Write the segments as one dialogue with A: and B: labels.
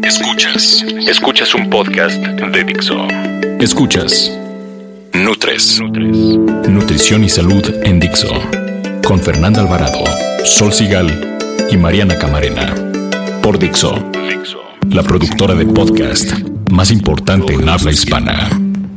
A: Escuchas un podcast de Dixo. Escuchas Nutres. Nutrición y salud en Dixo. Con Fernanda Alvarado, Sol Sigal y Mariana Camarena. Por Dixo, la productora de podcast más importante en habla hispana.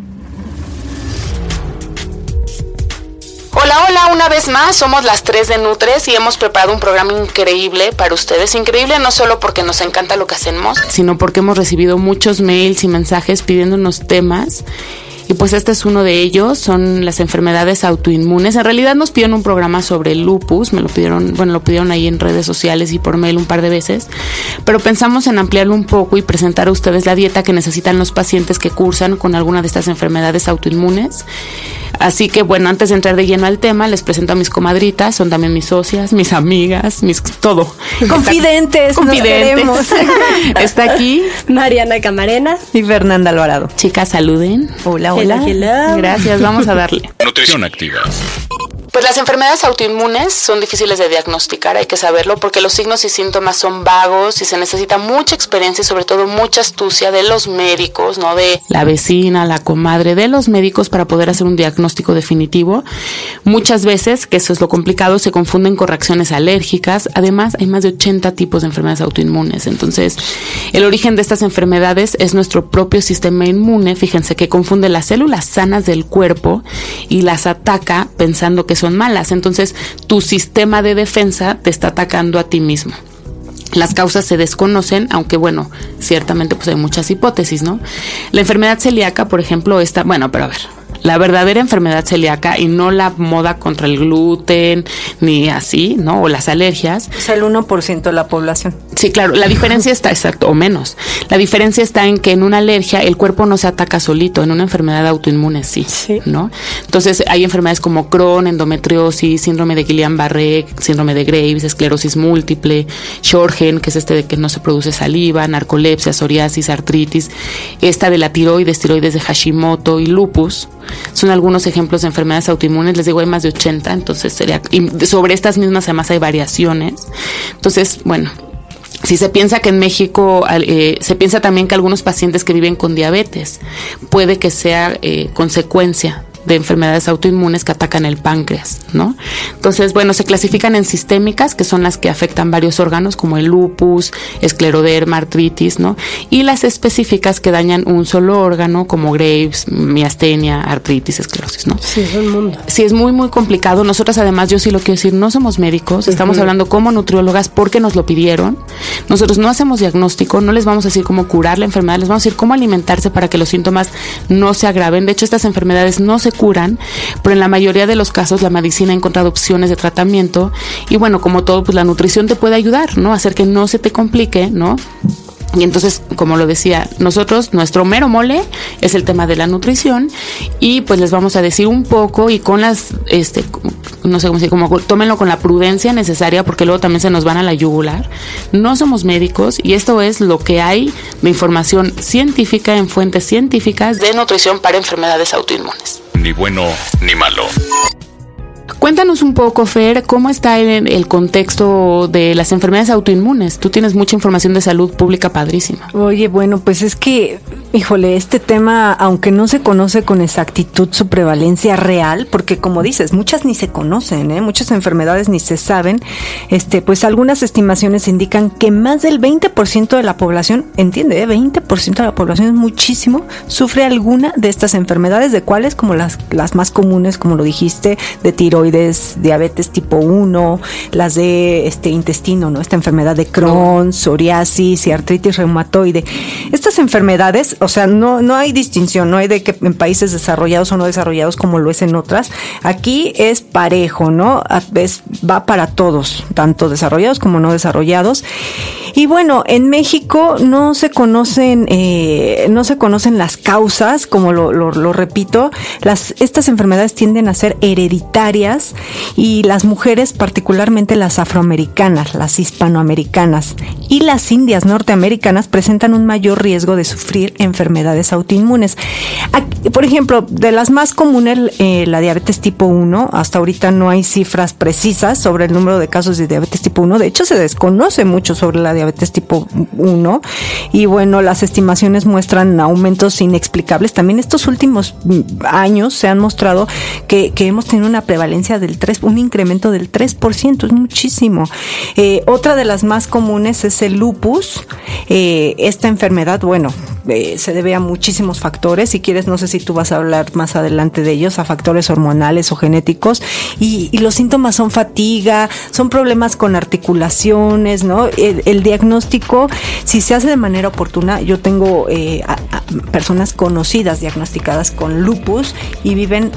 B: Hola, una vez más, somos las 3 de Nutres y hemos preparado un programa increíble para ustedes. Increíble no solo porque nos encanta lo que hacemos, sino porque hemos recibido muchos mails y mensajes pidiéndonos temas. Y pues este es uno de ellos, son las enfermedades autoinmunes. En realidad nos pidieron un programa sobre el lupus, lo pidieron ahí en redes sociales y por mail un par de veces, pero pensamos en ampliarlo un poco y presentar a ustedes la dieta que necesitan los pacientes que cursan con alguna de estas enfermedades autoinmunes. Así que bueno, antes de entrar de lleno al tema, les presento a mis comadritas, son también mis socias, mis amigas, todo.
C: Confidentes. Nos queremos.
B: Está aquí
C: Mariana Camarena
D: y Fernanda Alvarado.
B: Chicas, saluden.
D: Hola.
C: Hello.
B: Gracias, vamos a darle.
A: Nutrición activa.
B: Pues las enfermedades autoinmunes son difíciles de diagnosticar, hay que saberlo, porque los signos y síntomas son vagos y se necesita mucha experiencia y sobre todo mucha astucia de los médicos, no de la vecina, la comadre, de los médicos para poder hacer un diagnóstico definitivo. Muchas veces, que eso es lo complicado, se confunden con reacciones alérgicas. Además, hay más de 80 tipos de enfermedades autoinmunes. Entonces, el origen de estas enfermedades es nuestro propio sistema inmune. Fíjense que confunde las células sanas del cuerpo y las ataca pensando que son malas. Entonces, tu sistema de defensa te está atacando a ti mismo. Las causas se desconocen, aunque bueno, ciertamente pues hay muchas hipótesis, ¿no? La enfermedad celíaca, por ejemplo, la verdadera enfermedad celíaca y no la moda contra el gluten, ni así, ¿no? O las alergias.
D: Es el 1% de la población.
B: Sí, claro, la diferencia está, exacto, o menos. La diferencia está en que en una alergia el cuerpo no se ataca solito, en una enfermedad autoinmune sí, ¿no? Entonces hay enfermedades como Crohn, endometriosis, síndrome de Guillain-Barré, síndrome de Graves, esclerosis múltiple, Sjögren, que es de que no se produce saliva, narcolepsia, psoriasis, artritis, esta de la tiroides de Hashimoto y lupus. Son algunos ejemplos de enfermedades autoinmunes, les digo, hay más de 80, entonces y sobre estas mismas además hay variaciones. Entonces, bueno, si se piensa que en México, se piensa también que algunos pacientes que viven con diabetes puede que sea consecuencia de enfermedades autoinmunes que atacan el páncreas, ¿no? Entonces, bueno, se clasifican en sistémicas, que son las que afectan varios órganos, como el lupus, escleroderma, artritis, ¿no? Y las específicas que dañan un solo órgano, como Graves, miastenia, artritis, esclerosis, ¿no?
C: Sí, es un mundo.
B: Sí, es muy, muy complicado. Nosotras, además, yo sí lo quiero decir, no somos médicos, estamos hablando como nutriólogas porque nos lo pidieron. Nosotros no hacemos diagnóstico, no les vamos a decir cómo curar la enfermedad, les vamos a decir cómo alimentarse para que los síntomas no se agraven. De hecho, estas enfermedades no se curan, pero en la mayoría de los casos la medicina ha encontrado opciones de tratamiento y bueno, como todo, pues la nutrición te puede ayudar, ¿no? Hacer que no se te complique, ¿no? Y entonces, como lo decía, nosotros, nuestro mero mole es el tema de la nutrición y pues les vamos a decir un poco y con las, no sé cómo decir, como tómenlo con la prudencia necesaria porque luego también se nos van a la yugular. No somos médicos y esto es lo que hay de información científica en fuentes científicas de nutrición para enfermedades autoinmunes.
A: Ni bueno ni malo.
B: Cuéntanos un poco, Fer, ¿cómo está el contexto de las enfermedades autoinmunes? Tú tienes mucha información de salud pública padrísima.
D: Oye, bueno, pues es que, híjole, este tema, aunque no se conoce con exactitud su prevalencia real, porque como dices, muchas ni se conocen, muchas enfermedades ni se saben, pues algunas estimaciones indican que más del 20% de la población, entiende, 20% de la población es muchísimo, sufre alguna de estas enfermedades, de cuáles, como las más comunes, como lo dijiste, de tiroides, diabetes tipo 1, las de intestino, ¿no? Esta enfermedad de Crohn, psoriasis y artritis reumatoide. Estas enfermedades, o sea, no hay distinción, no hay de que en países desarrollados o no desarrollados como lo es en otras. Aquí es parejo, ¿no? Va para todos, tanto desarrollados como no desarrollados. Y bueno, en México no se conocen las causas, como lo repito. Estas enfermedades tienden a ser hereditarias más. Y las mujeres, particularmente las afroamericanas, las hispanoamericanas y las indias norteamericanas, presentan un mayor riesgo de sufrir enfermedades autoinmunes. Aquí, por ejemplo, de las más comunes, la diabetes tipo 1, hasta ahorita no hay cifras precisas sobre el número de casos de diabetes tipo 1. De hecho, se desconoce mucho sobre la diabetes tipo 1. Y bueno, las estimaciones muestran aumentos inexplicables. También estos últimos años se han mostrado que hemos tenido una prevalencia un incremento del 3%, es muchísimo. Otra de las más comunes es el lupus. Esta enfermedad, bueno, se debe a muchísimos factores. Si quieres, no sé si tú vas a hablar más adelante de ellos, a factores hormonales o genéticos. Y los síntomas son fatiga, son problemas con articulaciones, ¿no? El diagnóstico, si se hace de manera oportuna, yo tengo personas conocidas diagnosticadas con lupus y viven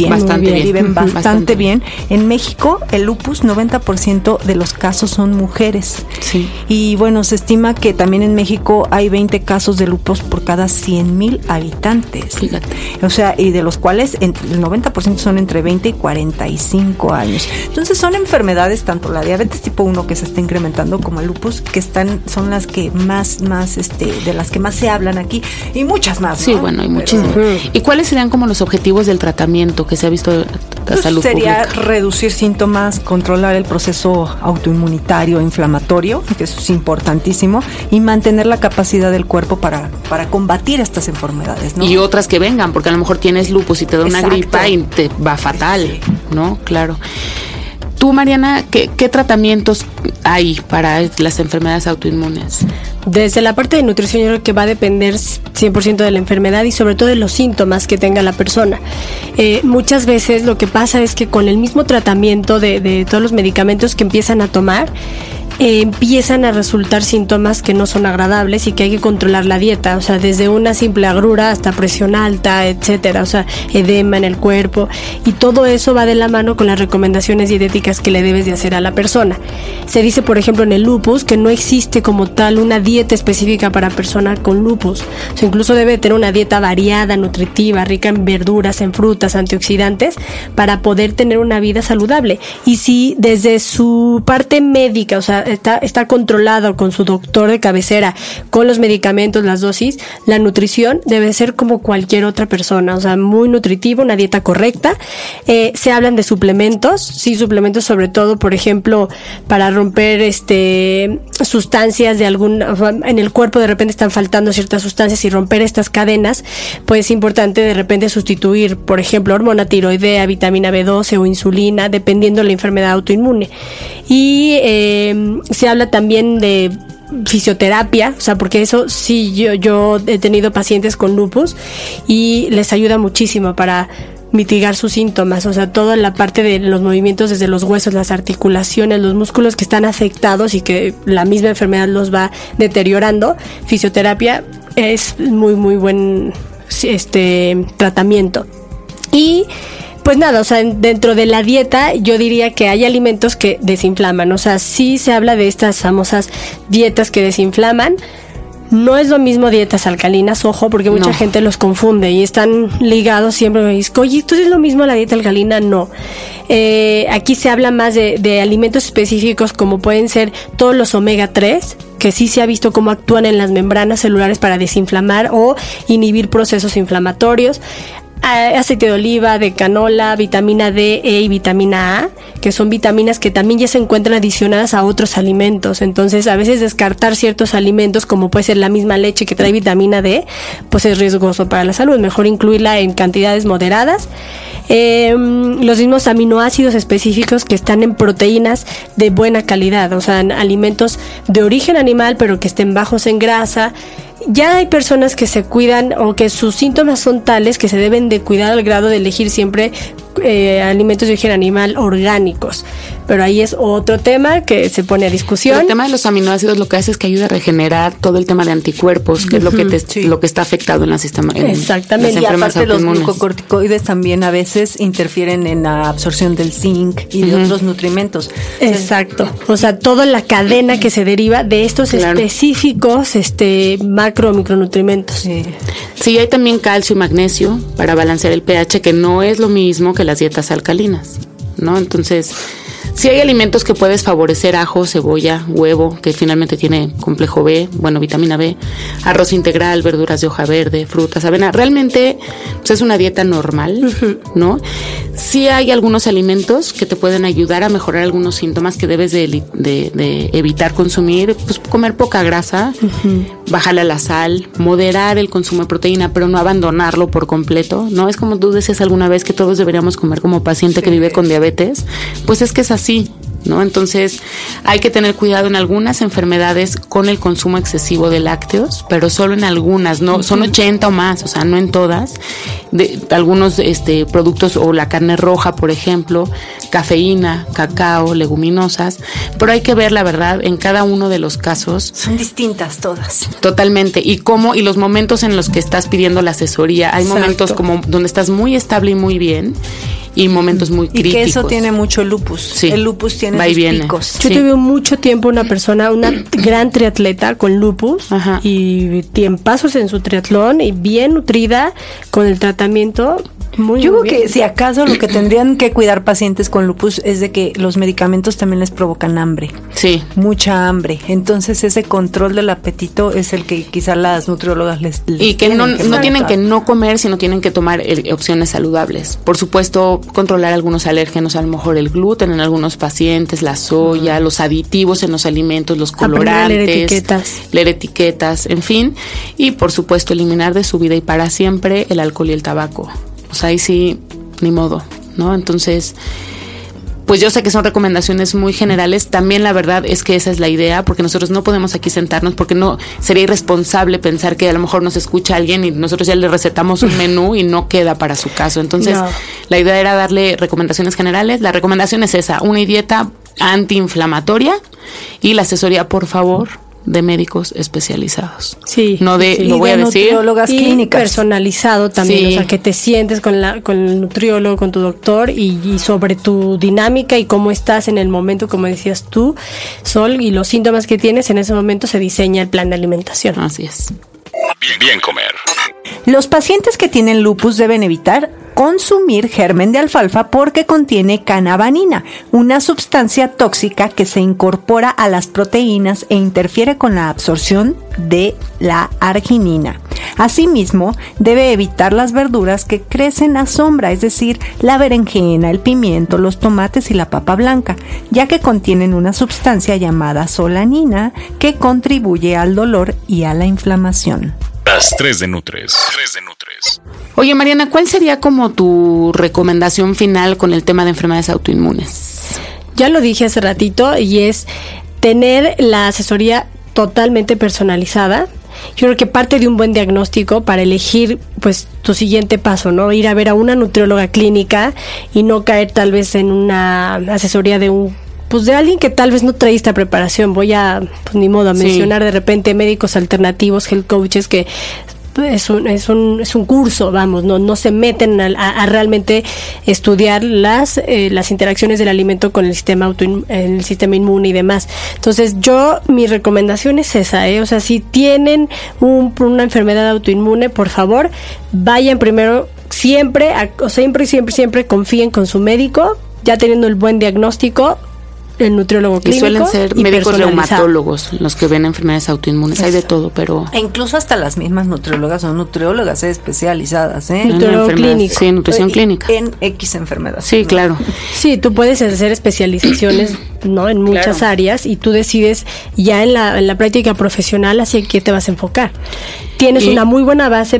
D: bastante bien. En México, el lupus, 90% de los casos son mujeres.
B: Sí.
D: Y bueno, se estima que también en México hay 20 casos de lupus por cada 100,000 habitantes.
B: Fíjate.
D: O sea, y de los cuales el 90% son entre 20 y 45 años. Entonces son enfermedades, tanto la diabetes tipo 1 que se está incrementando como el lupus, que son las que más de las que más se hablan aquí, y muchas más, ¿no?
B: Sí, bueno, hay muchísimas. ¿Y cuáles serían como los objetivos del tratamiento que se ha visto de salud
D: sería
B: pública?
D: reducir síntomas, controlar el proceso autoinmunitario, inflamatorio, que eso es importantísimo, y mantener la capacidad del cuerpo para combatir estas enfermedades, ¿no?
B: Y otras que vengan, porque a lo mejor tienes lupus y te da una
D: Exacto.
B: gripa y te va fatal,
D: Sí.
B: ¿no? Claro. Tú, Mariana, ¿qué tratamientos hay para las enfermedades autoinmunes?
C: Desde la parte de nutrición, yo creo que va a depender 100% de la enfermedad y sobre todo de los síntomas que tenga la persona. Muchas veces lo que pasa es que con el mismo tratamiento de todos los medicamentos que empiezan a tomar, empiezan a resultar síntomas que no son agradables y que hay que controlar la dieta, o sea, desde una simple agrura hasta presión alta, etcétera, o sea, edema en el cuerpo, y todo eso va de la mano con las recomendaciones dietéticas que le debes de hacer a la persona. Se dice, por ejemplo, en el lupus que no existe como tal una dieta específica para persona con lupus, o sea, incluso debe tener una dieta variada, nutritiva, rica en verduras, en frutas, antioxidantes, para poder tener una vida saludable. Y si desde su parte médica, o sea, está controlado con su doctor de cabecera, con los medicamentos, las dosis, la nutrición debe ser como cualquier otra persona, o sea, muy nutritiva, una dieta correcta. Se hablan de suplementos, sí, suplementos sobre todo, por ejemplo, para romper sustancias en el cuerpo, de repente están faltando ciertas sustancias, y romper estas cadenas, pues es importante de repente sustituir, por ejemplo, hormona tiroidea, vitamina B12 o insulina, dependiendo de la enfermedad autoinmune. Y se habla también de fisioterapia, o sea, porque eso sí, yo he tenido pacientes con lupus y les ayuda muchísimo para mitigar sus síntomas, o sea, toda la parte de los movimientos desde los huesos, las articulaciones, los músculos que están afectados y que la misma enfermedad los va deteriorando. Fisioterapia es muy, muy buen tratamiento. Y pues nada, o sea, dentro de la dieta yo diría que hay alimentos que desinflaman, o sea, sí se habla de estas famosas dietas que desinflaman. No es lo mismo dietas alcalinas, ojo, porque mucha gente los confunde y están ligados siempre. Me dicen, oye, ¿esto es lo mismo la dieta alcalina? No. Aquí se habla más de alimentos específicos, como pueden ser todos los omega 3, que sí se ha visto cómo actúan en las membranas celulares para desinflamar o inhibir procesos inflamatorios. Aceite de oliva, de canola, vitamina D, E y vitamina A, que son vitaminas que también ya se encuentran adicionadas a otros alimentos. Entonces, a veces descartar ciertos alimentos, como puede ser la misma leche que trae vitamina D, pues es riesgoso para la salud. Mejor incluirla en cantidades moderadas. Los mismos aminoácidos específicos que están en proteínas de buena calidad, o sea, en alimentos de origen animal, pero que estén bajos en grasa. Ya hay personas que se cuidan o que sus síntomas son tales que se deben de cuidar al grado de elegir siempre alimentos de origen animal orgánicos. Pero ahí es otro tema que se pone a discusión.
B: Pero el tema de los aminoácidos lo que hace es que ayuda a regenerar todo el tema de anticuerpos, que es lo que lo que está afectado en el sistema.
D: Exactamente. Y aparte los glucocorticoides también a veces interfieren en la absorción del zinc y de otros nutrimentos.
C: Exacto. O sea, toda la cadena que se deriva de estos específicos macro o micronutrimentos.
B: Sí, hay también calcio y magnesio para balancear el pH, que no es lo mismo que las dietas alcalinas, ¿no? Entonces, sí hay alimentos que puedes favorecer: ajo, cebolla, huevo, que finalmente tiene complejo B, vitamina B, arroz integral, verduras de hoja verde, frutas, avena. Realmente pues, es una dieta normal, ¿no? Sí hay algunos alimentos que te pueden ayudar a mejorar algunos síntomas que debes de evitar consumir, pues comer poca grasa, bajarle a la sal, moderar el consumo de proteína, pero no abandonarlo por completo, ¿no? Es como tú decías alguna vez que todos deberíamos comer como paciente que vive con diabetes, pues es que es así, ¿no? Entonces hay que tener cuidado en algunas enfermedades con el consumo excesivo de lácteos, pero solo en algunas, no son 80 o más, o sea, no en todas. De algunos productos, o la carne roja, por ejemplo, cafeína, cacao, leguminosas, pero hay que ver la verdad en cada uno de los casos.
D: Son distintas todas.
B: Totalmente. Y los momentos en los que estás pidiendo la asesoría, hay momentos como donde estás muy estable y muy bien, y momentos muy críticos.
D: Y que eso tiene mucho el lupus.
B: Sí.
D: El lupus tiene sus picos.
C: Yo tuve mucho tiempo una gran triatleta con lupus. Ajá. Y tiempazos en su triatlón y bien nutrida con el tratamiento. Yo creo que si acaso lo que tendrían que cuidar pacientes con lupus es de que los medicamentos también les provocan hambre.
B: Sí.
C: Mucha hambre. Entonces ese control del apetito es el que quizá las nutriólogas les
B: y que no tienen que no comer, sino tienen que tomar opciones saludables. Por supuesto, controlar algunos alérgenos, a lo mejor el gluten en algunos pacientes, la soya, los aditivos en los alimentos, los colorantes, leer etiquetas, en fin. Y por supuesto, eliminar de su vida y para siempre el alcohol y el tabaco. O sea, ahí sí, ni modo, ¿no? Entonces, pues yo sé que son recomendaciones muy generales. También la verdad es que esa es la idea, porque nosotros no podemos aquí sentarnos, porque no sería irresponsable pensar que a lo mejor nos escucha alguien y nosotros ya le recetamos un menú y no queda para su caso. Entonces, la idea era darle recomendaciones generales. La recomendación es esa: una dieta antiinflamatoria y la asesoría, por favor, de médicos especializados.
C: Sí.
B: No de, lo voy a decir.
C: Nutriólogas clínicas. Personalizado también, o sea, que te sientes con el nutriólogo, con tu doctor y sobre tu dinámica y cómo estás en el momento, como decías tú, Sol, y los síntomas que tienes en ese momento se diseña el plan de alimentación.
B: Así es.
A: Bien comer.
D: Los pacientes que tienen lupus deben evitar consumir germen de alfalfa porque contiene cannabanina, una sustancia tóxica que se incorpora a las proteínas e interfiere con la absorción de la arginina. Asimismo, debe evitar las verduras que crecen a sombra, es decir, la berenjena, el pimiento, los tomates y la papa blanca, ya que contienen una sustancia llamada solanina que contribuye al dolor y a la inflamación.
A: Las 3 de Nutres.
B: Oye, Mariana, ¿cuál sería como tu recomendación final con el tema de enfermedades autoinmunes?
C: Ya lo dije hace ratito, y es tener la asesoría totalmente personalizada. Yo creo que parte de un buen diagnóstico para elegir pues tu siguiente paso, ¿no? Ir a ver a una nutrióloga clínica y no caer tal vez en una asesoría de alguien que tal vez no trae esta preparación. Voy a, ni modo, a mencionar de repente médicos alternativos, health coaches, que es un curso, vamos, no se meten a realmente estudiar las interacciones del alimento con el sistema inmune y demás. Entonces, mi recomendación es esa, o sea, si tienen una enfermedad autoinmune, por favor, vayan primero, siempre confíen con su médico, ya teniendo el buen diagnóstico, el nutriólogo clínico.
B: Y suelen ser médicos reumatólogos los que ven enfermedades autoinmunes. Hay de todo, pero...
D: E incluso hasta las mismas nutriólogas son nutriólogas especializadas,
C: Nutriólogo clínico.
B: Sí, nutrición clínica.
D: En X enfermedades.
B: Sí, claro.
C: Sí, tú puedes hacer especializaciones, ¿no? En muchas áreas, y tú decides ya en la práctica profesional hacia qué te vas a enfocar. Tienes una muy buena base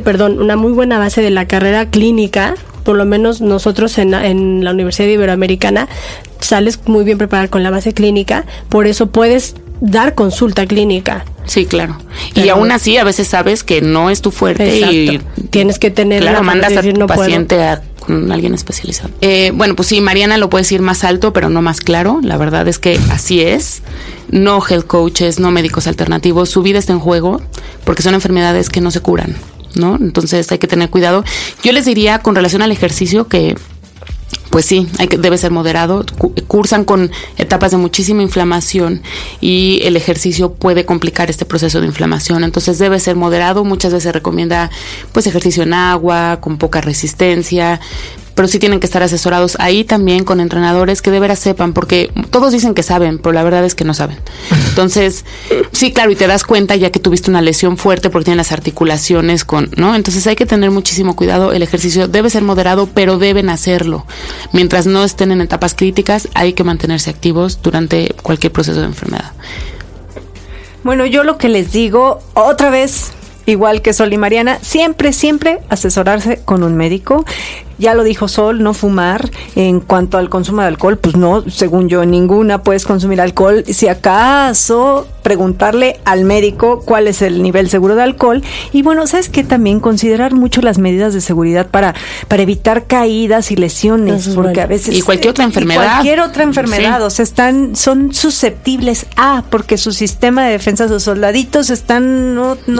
C: de la carrera clínica. Por lo menos nosotros en la Universidad Iberoamericana sales muy bien preparado con la base clínica, por eso puedes dar consulta clínica.
B: Sí, claro. Y aún así a veces sabes que no es tu fuerte.
C: Exacto. Y tienes que tener
B: mandas a tu paciente con alguien especializado. Bueno, pues sí, Mariana lo puede decir más alto, pero no más claro. La verdad es que así es. No health coaches, no médicos alternativos. Su vida está en juego porque son enfermedades que no se curan, ¿no? Entonces hay que tener cuidado. Yo les diría con relación al ejercicio que pues sí, debe ser moderado. Cursan con etapas de muchísima inflamación y el ejercicio puede complicar este proceso de inflamación. Entonces debe ser moderado. Muchas veces se recomienda pues ejercicio en agua, con poca resistencia, pero sí tienen que estar asesorados ahí también con entrenadores que de veras sepan, porque todos dicen que saben, pero la verdad es que no saben. Entonces, sí, claro, y te das cuenta ya que tuviste una lesión fuerte porque tienen las articulaciones ¿no? Entonces hay que tener muchísimo cuidado. El ejercicio debe ser moderado, pero deben hacerlo. Mientras no estén en etapas críticas, hay que mantenerse activos durante cualquier proceso de enfermedad.
D: Bueno, yo lo que les digo, otra vez, igual que Sol y Mariana, siempre asesorarse con un médico. Ya lo dijo Sol, no fumar. En cuanto al consumo de alcohol, pues no, según yo, ninguna puedes consumir alcohol. Si acaso, preguntarle al médico cuál es el nivel seguro de alcohol. Y bueno, ¿sabes qué? También considerar mucho las medidas de seguridad para evitar caídas y lesiones. Porque bueno, a veces...
B: Y cualquier otra enfermedad.
D: Cualquier otra enfermedad. Sí. O sea, son susceptibles porque su sistema de defensa, sus soldaditos están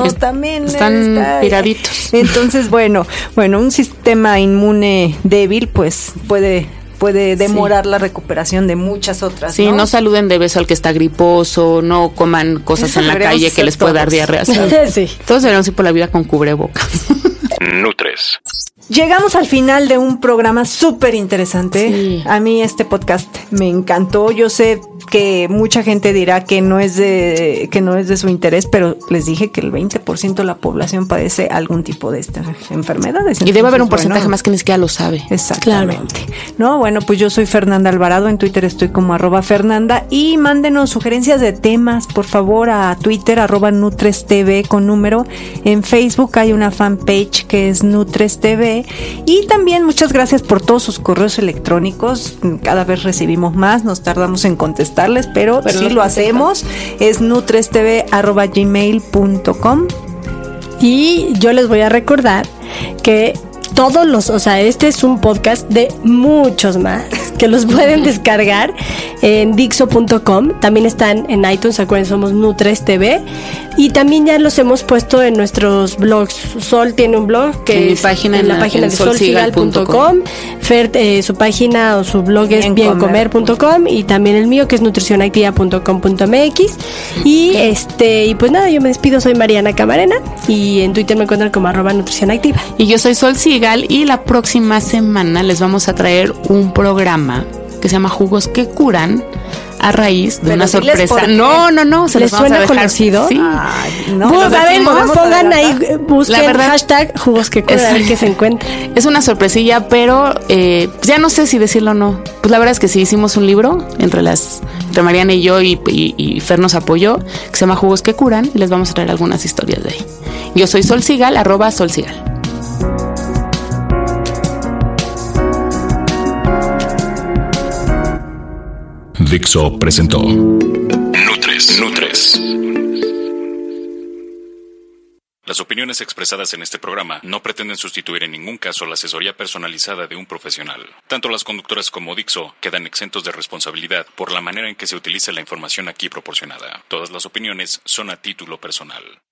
B: piraditos.
D: Entonces, bueno, un sistema inmune débil, pues puede demorar la recuperación de muchas otras.
B: Sí, no saluden de beso al que está griposo, no coman cosas en la calle que les pueda dar diarrea. Sí. Todos deberíamos ir por la vida con cubrebocas.
A: Nutres.
D: Llegamos al final de un programa súper interesante. Sí. A mí este podcast me encantó. Yo sé que mucha gente dirá que no es de su interés, pero les dije que el 20% de la población padece algún tipo de estas enfermedades.
B: Y debe haber un porcentaje más que ni siquiera lo sabe.
D: Exactamente. Claro. No, bueno, pues yo soy Fernanda Alvarado. En Twitter estoy como @Fernanda. Y mándenos sugerencias de temas, por favor, a Twitter, @NutresTV con número. En Facebook hay una fanpage que es NutresTV. Y también muchas gracias por todos sus correos electrónicos. Cada vez recibimos más, nos tardamos en contestarles, pero sí lo hacemos. Es nutrestv@gmail.com.
C: Y yo les voy a recordar que este es un podcast de muchos más que los pueden descargar en Dixo.com. También están en iTunes, acuérdense, somos Nutres TV. Y también ya los hemos puesto en nuestros blogs. Sol tiene un blog que es en la página de solsigal.com. Fer, su página o su blog es biencomer.com. Y también el mío que es nutricionactiva.com.mx. Y pues nada, yo me despido, soy Mariana Camarena y en Twitter me encuentran como @nutricionactiva.
B: Y yo soy Sol Sigal y la próxima semana les vamos a traer un programa que se llama Jugos que Curan, a raíz de una sorpresa. No, se
C: ¿les suena conocido?
B: Sí.
C: Ay, no. Pongan ahí, busquen hashtag Jugos que Curan, a ver qué se encuentra.
B: Es una sorpresilla, pero ya no sé si decirlo o no. Pues la verdad es que sí hicimos un libro entre Mariana y yo y Fer nos apoyó, que se llama Jugos que Curan, y les vamos a traer algunas historias de ahí. Yo soy Sol Sigal, @SolSigal.
A: Dixo presentó Nutres. Las opiniones expresadas en este programa no pretenden sustituir en ningún caso la asesoría personalizada de un profesional. Tanto las conductoras como Dixo quedan exentos de responsabilidad por la manera en que se utiliza la información aquí proporcionada. Todas las opiniones son a título personal.